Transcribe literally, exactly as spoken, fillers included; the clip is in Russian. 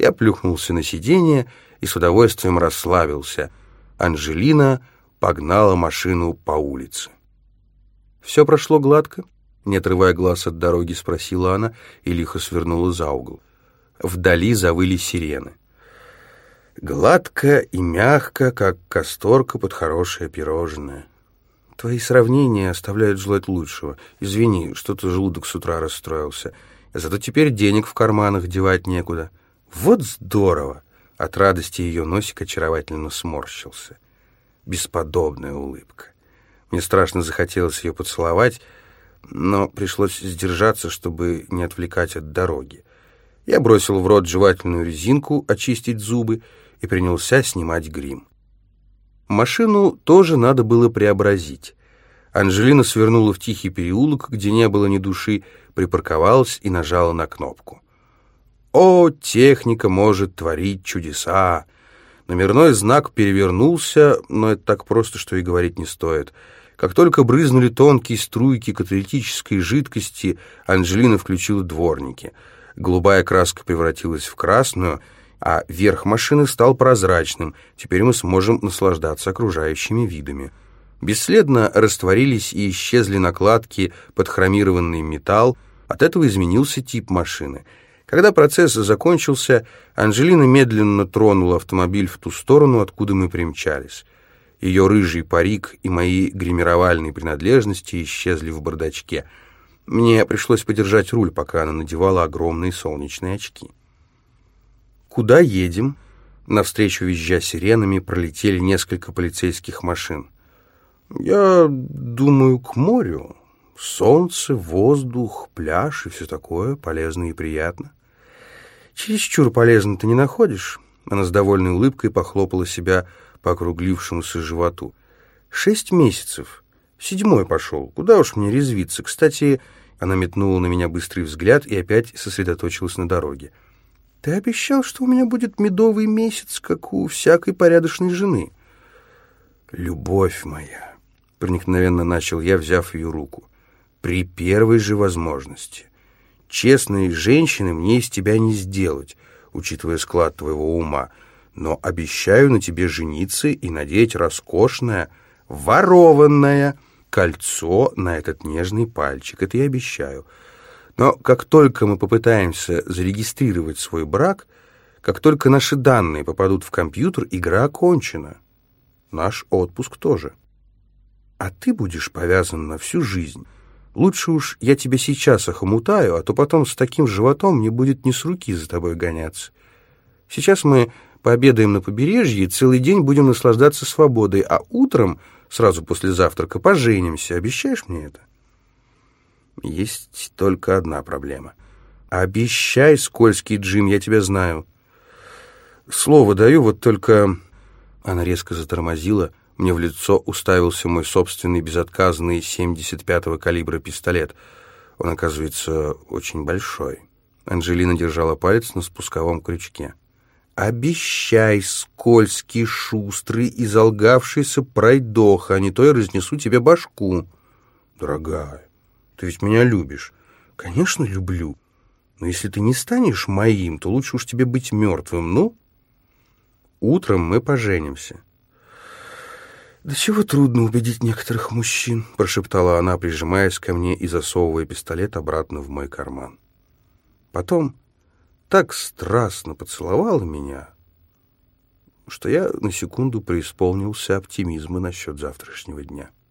Я плюхнулся на сиденье и с удовольствием расслабился. Анжелина погнала машину по улице. «Все прошло гладко?» — не отрывая глаз от дороги, спросила она и лихо свернула за угол. Вдали завыли сирены. «Гладко и мягко, как касторка под хорошее пирожное». «Твои сравнения оставляют желать лучшего. Извини, что-то желудок с утра расстроился. Зато теперь денег в карманах девать некуда». «Вот здорово!» От радости ее носик очаровательно сморщился. Бесподобная улыбка. Мне страшно захотелось ее поцеловать, но пришлось сдержаться, чтобы не отвлекать от дороги. Я бросил в рот жевательную резинку очистить зубы и принялся снимать грим. Машину тоже надо было преобразить. Анжелина свернула в тихий переулок, где не было ни души, припарковалась и нажала на кнопку. О, техника может творить чудеса! Номерной знак перевернулся, но это так просто, что и говорить не стоит. Как только брызнули тонкие струйки каталитической жидкости, Анжелина включила дворники. Голубая краска превратилась в красную, а верх машины стал прозрачным. Теперь мы сможем наслаждаться окружающими видами. Бесследно растворились и исчезли накладки под хромированный металл. От этого изменился тип машины. Когда процесс закончился, Анжелина медленно тронула автомобиль в ту сторону, откуда мы примчались. Ее рыжий парик и мои гримировальные принадлежности исчезли в бардачке. Мне пришлось подержать руль, пока она надевала огромные солнечные очки. «Куда едем?» Навстречу, визжа сиренами, пролетели несколько полицейских машин. «Я думаю, к морю. Солнце, воздух, пляж и все такое полезно и приятно». «Чересчур полезно ты не находишь?» Она с довольной улыбкой похлопала себя по округлившемуся животу. «Шесть месяцев. Седьмой пошел. Куда уж мне резвиться? Кстати...» Она метнула на меня быстрый взгляд и опять сосредоточилась на дороге. «Ты обещал, что у меня будет медовый месяц, как у всякой порядочной жены». «Любовь моя», — проникновенно начал я, взяв ее руку, — «при первой же возможности. Честной женщины мне из тебя не сделать, учитывая склад твоего ума, но обещаю на тебе жениться и надеть роскошное, ворованное кольцо на этот нежный пальчик. Это я обещаю. Но как только мы попытаемся зарегистрировать свой брак, как только наши данные попадут в компьютер, игра окончена. Наш отпуск тоже. А ты будешь повязан на всю жизнь. Лучше уж я тебя сейчас охомутаю, а то потом с таким животом мне будет не с руки за тобой гоняться. Сейчас мы пообедаем на побережье и целый день будем наслаждаться свободой, а утром, сразу после завтрака, поженимся. Обещаешь мне это?» «Есть только одна проблема». «Обещай, скользкий Джим, я тебя знаю». «Слово даю, вот только...» Она резко затормозила. Мне в лицо уставился мой собственный безотказный семьдесят пятого калибра пистолет. Он, оказывается, очень большой. Анжелина держала палец на спусковом крючке. «Обещай, скользкий, шустрый и залгавшийся пройдоха, а не то я разнесу тебе башку». «Дорогая, ты ведь меня любишь». «Конечно, люблю. Но если ты не станешь моим, то лучше уж тебе быть мертвым, ну?» «Утром мы поженимся». «Да чего трудно убедить некоторых мужчин», — прошептала она, прижимаясь ко мне и засовывая пистолет обратно в мой карман. Потом так страстно поцеловала меня, что я на секунду преисполнился оптимизма насчет завтрашнего дня.